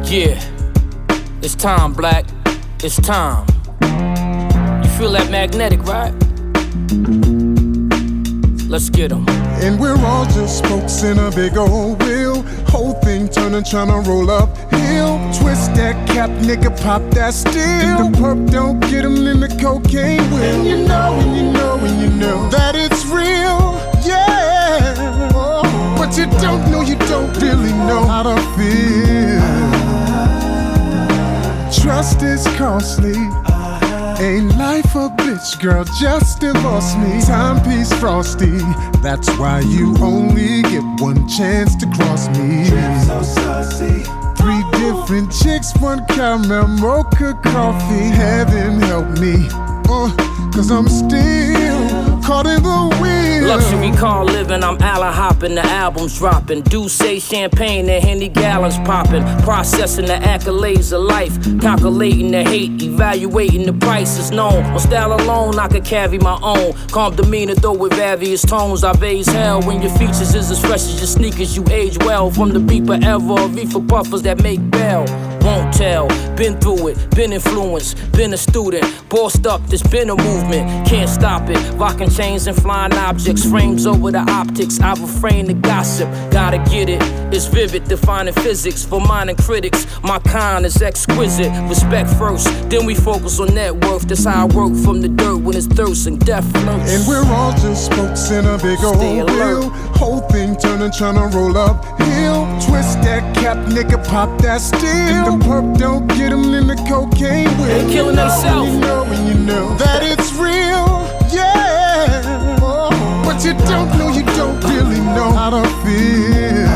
Yeah, it's time, Black. It's time. You feel that magnetic, right? Let's get 'em. And we're all just spokes in a big old wheel. Whole thing turning, tryna roll uphill. Twist that cap, nigga, pop that steel. The perp don't get 'em in the cocaine wheel. And you know, and you know, and you know that it's real, yeah. But you don't know, you don't really know how to feel. Trust is costly. Ain't life a bitch, girl, just divorce me. Timepiece frosty, that's why you only get one chance to cross me. So saucy. 3 different chicks, 1 caramel mocha coffee. Heaven help me, cause I'm still caught in the wheel. Luxury car living, I'm Allen hopping, the album's dropping. Douce champagne and Henny gallons popping. Processing the accolades of life, calculating the hate, evaluating the prices known. On style alone, I could carry my own. Calm demeanor, though with various tones. I raise hell when your features is as fresh as your sneakers. You age well from the beeper ever. Reefer puffers that make bail. Won't tell, been through it, been influenced, been a student, bossed up, there's been a movement, can't stop it, rocking chains and flying objects, frames over the optics, I refrain the gossip, gotta get it, it's vivid, defining physics, for minor critics, my kind is exquisite, respect first, then we focus on net worth, that's how I work from the dirt when it's thirst and death floats. And we're all just spokes in a big old wheel, whole thing turning, tryna roll uphill, twist that cap, nigga, pop that steel. The perp don't get 'em in the cocaine wheel. They killing themselves. And you know that it's real, yeah. But you don't know, you don't really know how to feel.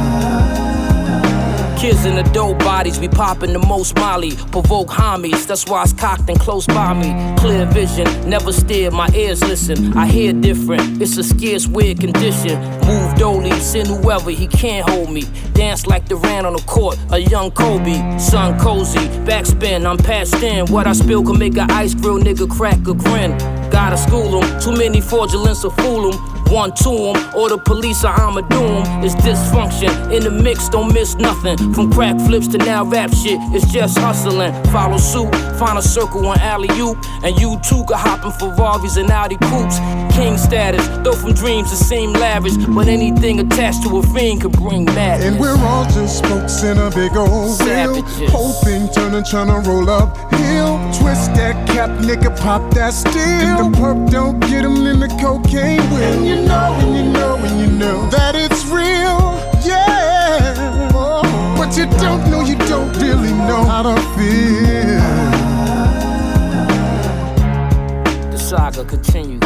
Kids in the dope bodies, we poppin' the most molly. Provoke homies, that's why it's cocked and close by me. Clear vision, never steer, my ears listen. I hear different, it's a scarce, weird condition. Move dolly, send whoever, he can't hold me. Dance like Durant on the court, a young Kobe. Sun cozy, backspin, I'm passed in. What I spill can make a ice grill nigga crack a grin. Gotta school 'em, too many fraudulents to fool 'em. One to 'em, or the police or I'ma do 'em. It's dysfunction, in the mix, don't miss nothing. From crack flips to now rap shit, it's just hustling. Follow suit, find a circle on alley-oop. And you too could hop in Ferraris and Audi coupes. King status, though from dreams it seem lavish. But anything attached to a fiend could bring madness. And we're all just spokes in a big old wheel. Whole thing turning, tryna roll uphill. Twist that cap, nigga, pop that steel. The perp don't get 'em in the cocaine wheel. And you know, and you know, and you know that it's real, yeah. But you don't know, you don't really know how to feel. The saga continues.